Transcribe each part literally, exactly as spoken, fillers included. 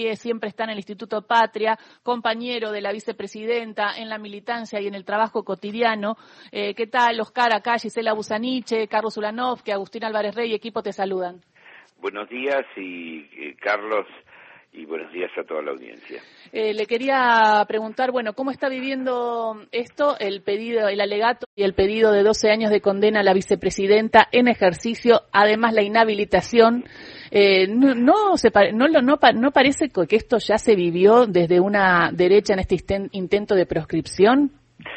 siempre está en el Instituto Patria, compañero de la vicepresidenta en la militancia y en el trabajo cotidiano. Eh, ¿Qué tal, Oscar? Acá Gisela Busaniche, Carlos Ulanov, que Agustín Álvarez Rey y equipo te saludan. Buenos días, y eh, Carlos, y buenos días a toda la audiencia. Eh, le quería preguntar, bueno, ¿cómo está viviendo esto, el pedido, el alegato y el pedido de doce años de condena a la vicepresidenta en ejercicio, además la inhabilitación? Eh, no, no, se, no, no, no, no parece que esto ya se vivió desde una derecha en este intento de proscripción.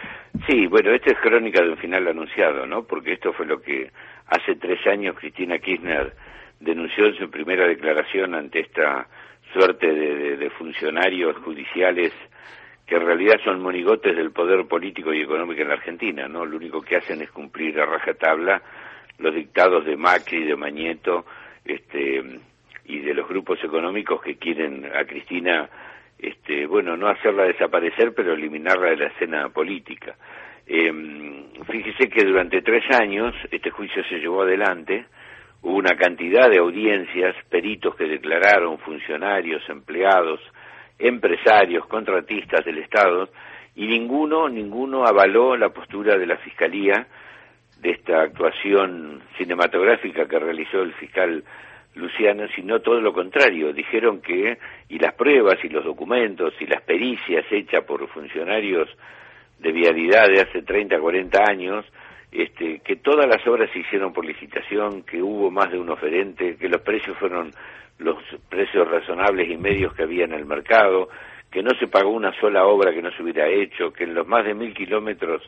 Sí, bueno, esta es crónica de un final anunciado, ¿no? Porque esto fue lo que hace tres años Cristina Kirchner denunció en su primera declaración ante esta suerte de, de, de funcionarios judiciales que en realidad son monigotes del poder político y económico en la Argentina, ¿no? Lo único que hacen es cumplir a rajatabla los dictados de Macri, de Mañeto, este, y de los grupos económicos que quieren a Cristina, este, bueno, no hacerla desaparecer, pero eliminarla de la escena política. Eh, fíjese que durante tres años este juicio se llevó adelante. Hubo una cantidad de audiencias, peritos que declararon, funcionarios, empleados, empresarios, contratistas del Estado, y ninguno, ninguno avaló la postura de la Fiscalía de esta actuación cinematográfica que realizó el fiscal Luciano, sino todo lo contrario. Dijeron que, y las pruebas, y los documentos, y las pericias hechas por funcionarios de vialidad de hace treinta, cuarenta años, Este, que todas las obras se hicieron por licitación, que hubo más de un oferente, que los precios fueron los precios razonables y medios que había en el mercado, que no se pagó una sola obra que no se hubiera hecho, que en los más de mil kilómetros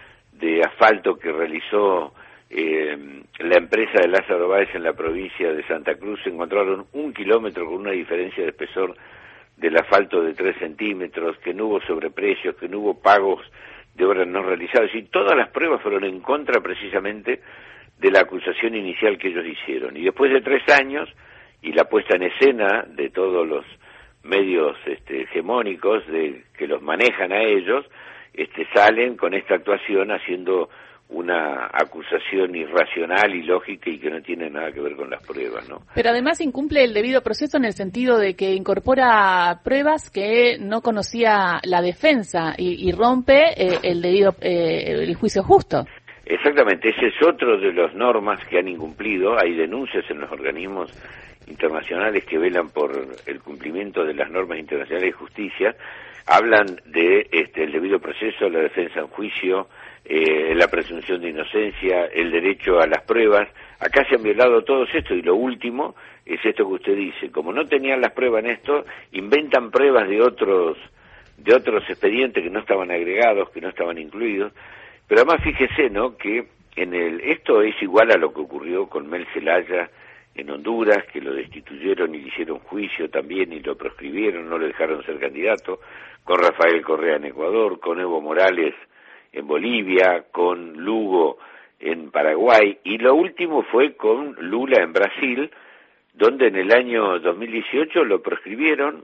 de asfalto que realizó eh, la empresa de Lázaro Báez en la provincia de Santa Cruz se encontraron un kilómetro con una diferencia de espesor del asfalto de tres centímetros, que no hubo sobreprecios, que no hubo pagos de obras no realizadas, y todas las pruebas fueron en contra precisamente de la acusación inicial que ellos hicieron. Y después de tres años, y la puesta en escena de todos los medios este, hegemónicos de que los manejan a ellos, este, salen con esta actuación haciendo una acusación irracional, ilógica y que no tiene nada que ver con las pruebas, ¿no? Pero además incumple el debido proceso en el sentido de que incorpora pruebas que no conocía la defensa y, y rompe eh, el debido eh, el juicio justo. Exactamente, ese es otro de las normas que han incumplido. Hay denuncias en los organismos internacionales que velan por el cumplimiento de las normas internacionales de justicia. Hablan de este, el debido proceso, la defensa en juicio, eh, la presunción de inocencia, el derecho a las pruebas. Acá se han violado todos estos, y lo último es esto que usted dice. Como no tenían las pruebas en esto, inventan pruebas de otros de otros expedientes que no estaban agregados, que no estaban incluidos. Pero además fíjese, ¿no?, que en el esto es igual a lo que ocurrió con Mel Zelaya en Honduras, que lo destituyeron y le hicieron juicio también y lo proscribieron, no le dejaron ser candidato, con Rafael Correa en Ecuador, con Evo Morales en Bolivia, con Lugo en Paraguay, y lo último fue con Lula en Brasil, donde en el año dos mil dieciocho lo proscribieron,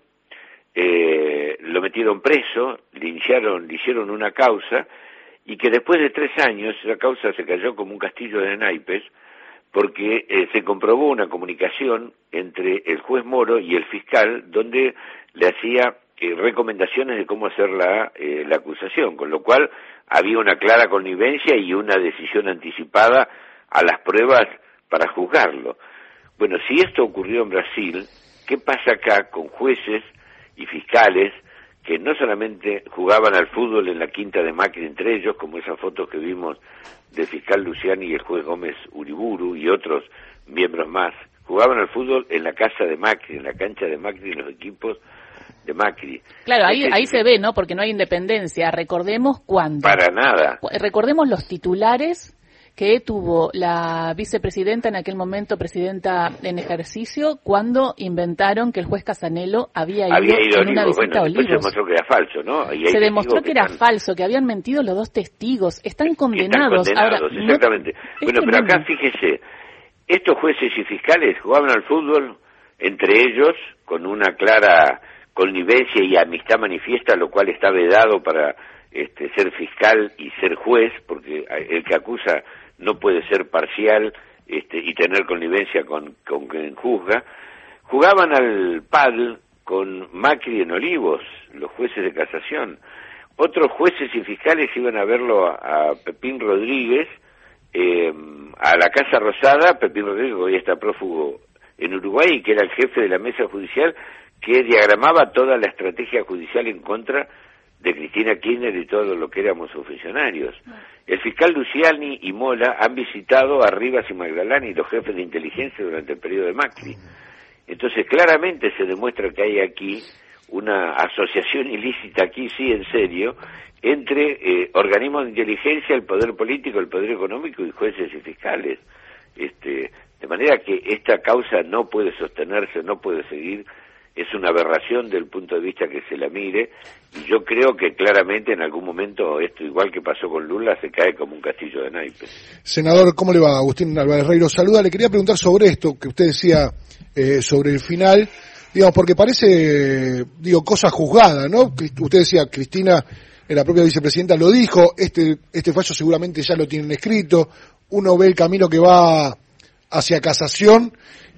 eh, lo metieron preso, le iniciaron, le hicieron una causa, y que después de tres años esa causa se cayó como un castillo de naipes, porque eh, se comprobó una comunicación entre el juez Moro y el fiscal, donde le hacía eh, recomendaciones de cómo hacer la, eh, la acusación, con lo cual había una clara connivencia y una decisión anticipada a las pruebas para juzgarlo. Bueno, si esto ocurrió en Brasil, ¿qué pasa acá con jueces y fiscales que no solamente jugaban al fútbol en la quinta de Macri entre ellos, como esas fotos que vimos del fiscal Luciani y el juez Gómez Uriburu y otros miembros más, jugaban al fútbol en la casa de Macri, en la cancha de Macri, en los equipos de Macri? Claro, ahí, ahí se ve, ¿no?, porque no hay independencia. Recordemos cuándo. Para nada. Recordemos los titulares que tuvo la vicepresidenta, en aquel momento presidenta en ejercicio, cuando inventaron que el juez Casanelo había ido, había ido en una Olivos. visita Bueno, a Olivos. se demostró que era falso, ¿no? Y se demostró que, que era están... falso, que habían mentido los dos testigos. Están condenados. Están condenados, Ahora, exactamente. No, bueno, pero acá fíjese, estos jueces y fiscales jugaban al fútbol entre ellos con una clara connivencia y amistad manifiesta, lo cual está vedado para este, ser fiscal y ser juez, porque el que acusa no puede ser parcial este, y tener connivencia con, con quien juzga. Jugaban al pádel con Macri en Olivos, los jueces de casación. Otros jueces y fiscales iban a verlo a, a Pepín Rodríguez, eh, a la Casa Rosada, Pepín Rodríguez, que hoy está prófugo en Uruguay, y que era el jefe de la mesa judicial, que diagramaba toda la estrategia judicial en contra de Cristina Kirchner y todo lo que éramos sus funcionarios. El fiscal Luciani y Mola han visitado a Rivas y Magdalani, los jefes de inteligencia, durante el periodo de Macri. Entonces, claramente se demuestra que hay aquí una asociación ilícita, aquí sí, en serio, entre eh, organismos de inteligencia, el poder político, el poder económico y jueces y fiscales. Este, de manera que esta causa no puede sostenerse, no puede seguir. Es una aberración del punto de vista que se la mire, y yo creo que claramente en algún momento esto, igual que pasó con Lula, se cae como un castillo de naipes. Senador, ¿cómo le va? Agustín Álvarez Rey lo saluda. Le quería preguntar sobre esto que usted decía eh, sobre el final, digamos, porque parece, digo, cosa juzgada, ¿no? Usted decía, Cristina, la propia vicepresidenta lo dijo, este este fallo seguramente ya lo tienen escrito, uno ve el camino que va hacia casación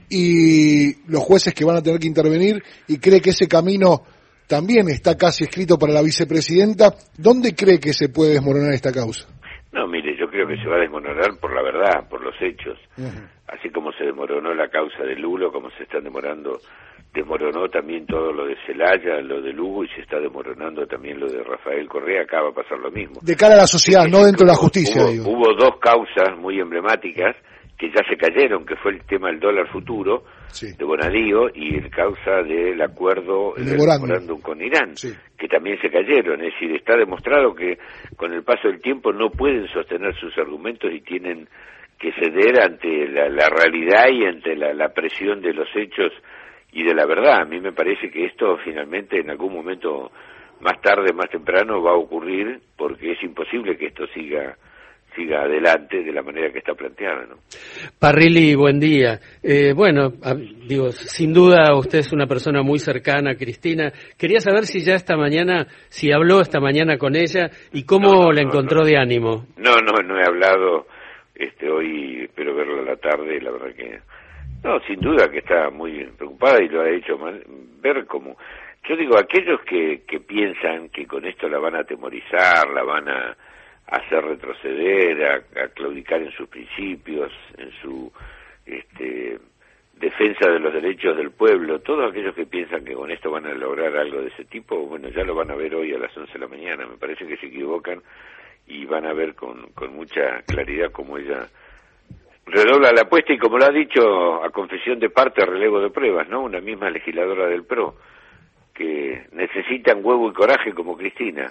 y los jueces que van a tener que intervenir, y cree que ese camino también está casi escrito para la vicepresidenta. ¿Dónde cree que se puede desmoronar esta causa? No, mire, yo creo que se va a desmoronar por la verdad, por los hechos. Uh-huh. Así como se desmoronó la causa de Lulo, como se están demorando, desmoronó también todo lo de Celaya, lo de Lugo, y se está desmoronando también lo de Rafael Correa. Acá va a pasar lo mismo. De cara a la sociedad, no dentro de la justicia, hubo, digo. Hubo dos causas muy emblemáticas que ya se cayeron, que fue el tema del dólar futuro, sí, de Bonadío, y el causa del acuerdo, el memorándum con Irán, sí, que también se cayeron. Es decir, está demostrado que con el paso del tiempo no pueden sostener sus argumentos y tienen que ceder ante la, la realidad y ante la, la presión de los hechos y de la verdad. A mí me parece que esto finalmente en algún momento, más tarde, más temprano, va a ocurrir, porque es imposible que esto siga siga adelante de la manera que está planteada, ¿no? Parrilli, buen día. Eh, bueno, a, digo, sin duda usted es una persona muy cercana a Cristina. Quería saber si ya esta mañana, si habló esta mañana con ella y cómo no, no, la encontró no, no. de ánimo. No, no, no he hablado. Este, hoy espero verla a la tarde, la verdad que... No, sin duda que está muy preocupada y lo ha hecho mal, ver cómo... Yo digo, aquellos que, que piensan que con esto la van a atemorizar, la van a hacer retroceder, a, a claudicar en sus principios, en su este, defensa de los derechos del pueblo, todos aquellos que piensan que con esto van a lograr algo de ese tipo, bueno, ya lo van a ver hoy a las once de la mañana. Me parece que se equivocan y van a ver con, con mucha claridad cómo ella redobla la apuesta, y como lo ha dicho a confesión de parte, relevo de pruebas, ¿no? Una misma legisladora del P R O, que necesitan huevo y coraje como Cristina.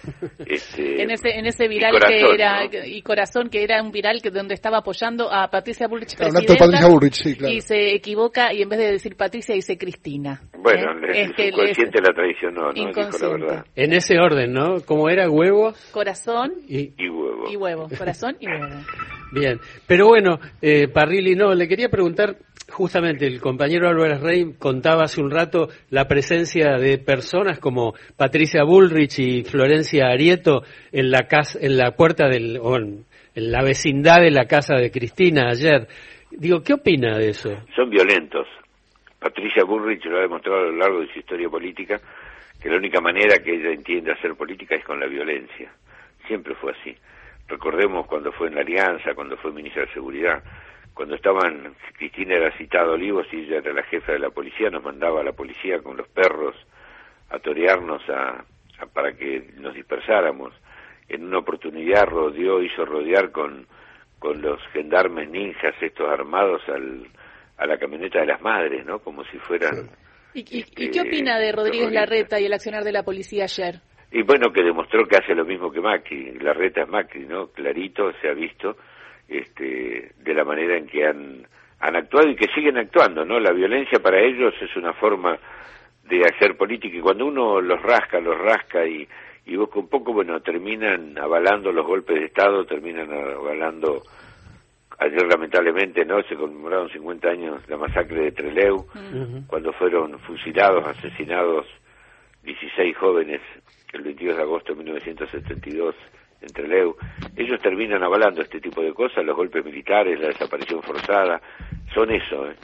Este, en ese en ese viral corazón, que era, ¿no? Y corazón, que era un viral que donde estaba apoyando a Patricia Bullrich, claro, presidenta, Patricia Bullrich, sí, claro. Y se equivoca y en vez de decir Patricia dice Cristina. Bueno, ¿eh? el es subconsciente la traicionó, ¿no? Dijo la verdad. En ese orden, ¿no? ¿Cómo era? Huevos, corazón y, y huevo. Y huevo, corazón y huevo. Bien, pero bueno, eh, Parrilli, no, le quería preguntar, justamente el compañero Álvarez Rey contaba hace un rato la presencia de personas como Patricia Bullrich y Florencia Arieto en la casa, en la puerta del, o en, en la vecindad de la casa de Cristina ayer. Digo, ¿qué opina de eso? Son violentos. Patricia Bullrich lo ha demostrado a lo largo de su historia política, que la única manera que ella entiende hacer política es con la violencia. Siempre fue así. Recordemos cuando fue en la Alianza, cuando fue ministra de Seguridad, cuando estaban, Cristina era citada a Olivos y ella era la jefa de la policía, nos mandaba a la policía con los perros a torearnos a, a, para que nos dispersáramos. En una oportunidad rodeó, hizo rodear con, con los gendarmes ninjas estos armados al, a la camioneta de las madres, ¿no? Como si fueran... ¿Y, y, este, ¿y qué opina de Rodríguez Larreta y el accionar de la policía ayer? Y bueno, que demostró que hace lo mismo que Macri. Larreta es Macri, ¿no? Clarito se ha visto este, de la manera en que han, han actuado y que siguen actuando, ¿no? La violencia para ellos es una forma de hacer política, y cuando uno los rasca, los rasca y, y busca un poco, bueno, terminan avalando los golpes de Estado, terminan avalando... Ayer lamentablemente, ¿no?, se conmemoraron cincuenta años la masacre de Trelew, uh-huh. cuando fueron fusilados, asesinados dieciséis jóvenes el veintidós de agosto de mil novecientos setenta y dos en Trelew. Ellos terminan avalando este tipo de cosas, los golpes militares, la desaparición forzada, son eso, ¿eh?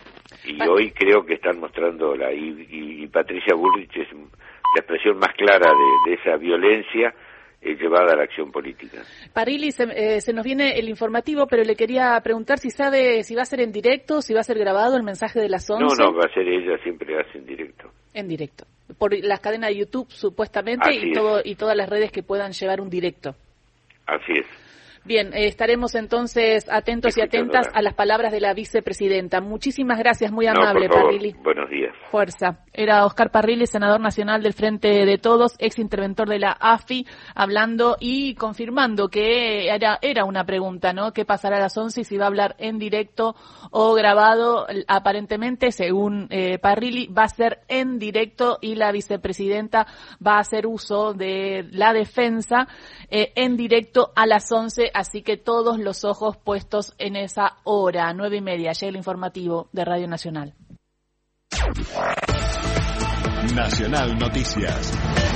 Y pa- hoy creo que están mostrando, la y, y, y Patricia Bullrich es la expresión más clara de, de esa violencia eh, llevada a la acción política. Parrilli, se, eh, se nos viene el informativo, pero le quería preguntar si sabe si va a ser en directo, si va a ser grabado el mensaje de las once. No, no, va a ser ella, siempre hace en directo. En directo. Por las cadenas de YouTube, supuestamente, Así y todo y todas las redes que puedan llevar un directo. Así es. Bien, eh, estaremos entonces atentos y atentas a las palabras de la vicepresidenta. Muchísimas gracias, muy amable, no, por favor. Parrilli. Buenos días. Fuerza. Era Oscar Parrilli, senador nacional del Frente de Todos, ex interventor de la A F I, hablando y confirmando que era, era una pregunta, ¿no? ¿Qué pasará a las once y si va a hablar en directo o grabado? Aparentemente, según eh, Parrilli, va a ser en directo y la vicepresidenta va a hacer uso de la defensa eh, en directo a las once. Así que todos los ojos puestos en esa hora, nueve y media, llega el informativo de Radio Nacional. Nacional Noticias.